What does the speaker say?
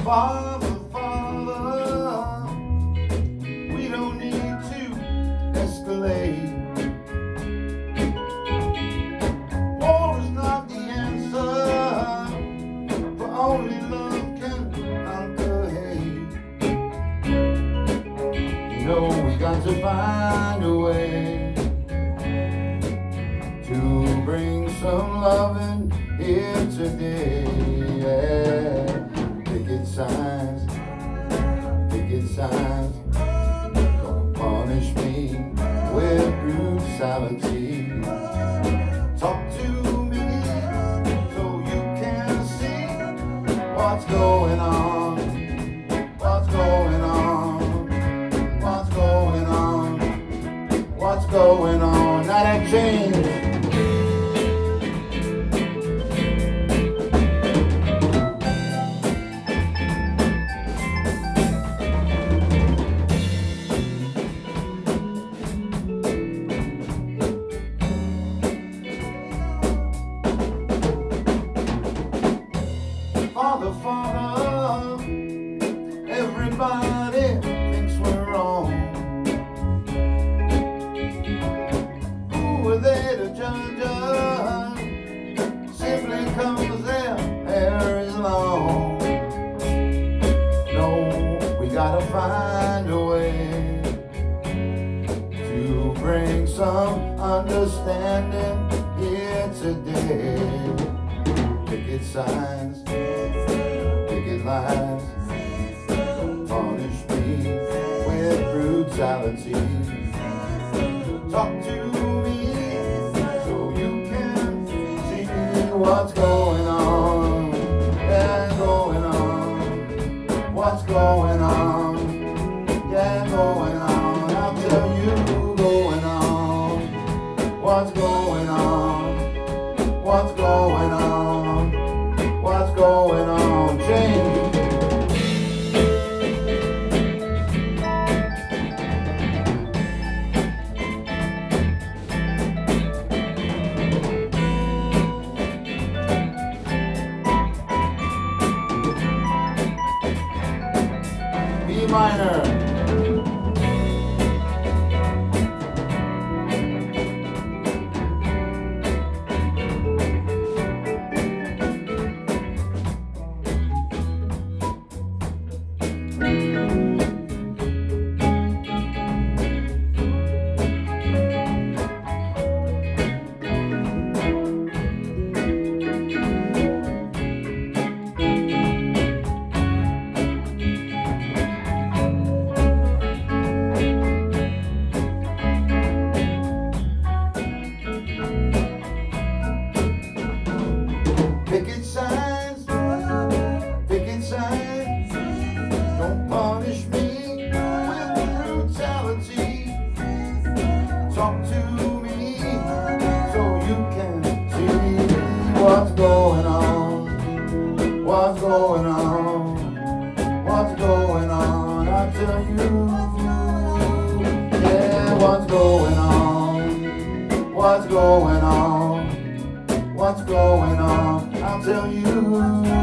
Father, Father, we don't need to escalate. War is not the answer, for only love can conquer hate. You know we got to find a way to bring some loving here today. Yeah. Picket signs, gonna punish me with brutality. Talk to me so you can see what's going on, what's going on, what's going on, what's going on. Now that change. Father, Father, everybody thinks we're wrong. Who are they to judge us simply because their hair is long? No, we gotta find a way to bring some understanding here today. Picket signs, picket lines, don't punish me with brutality. Talk to me so you can see what's going on. Yeah, going on. What's going on? Yeah, going on. I'll tell you going on. What's going on? What's going on? What's going on? Change. B minor. Picket signs, don't punish me with brutality. Talk to me so you can see what's going on, what's going on, what's going on. I'll tell you, yeah, what's going on, what's going on, what's going on. I'll tell you.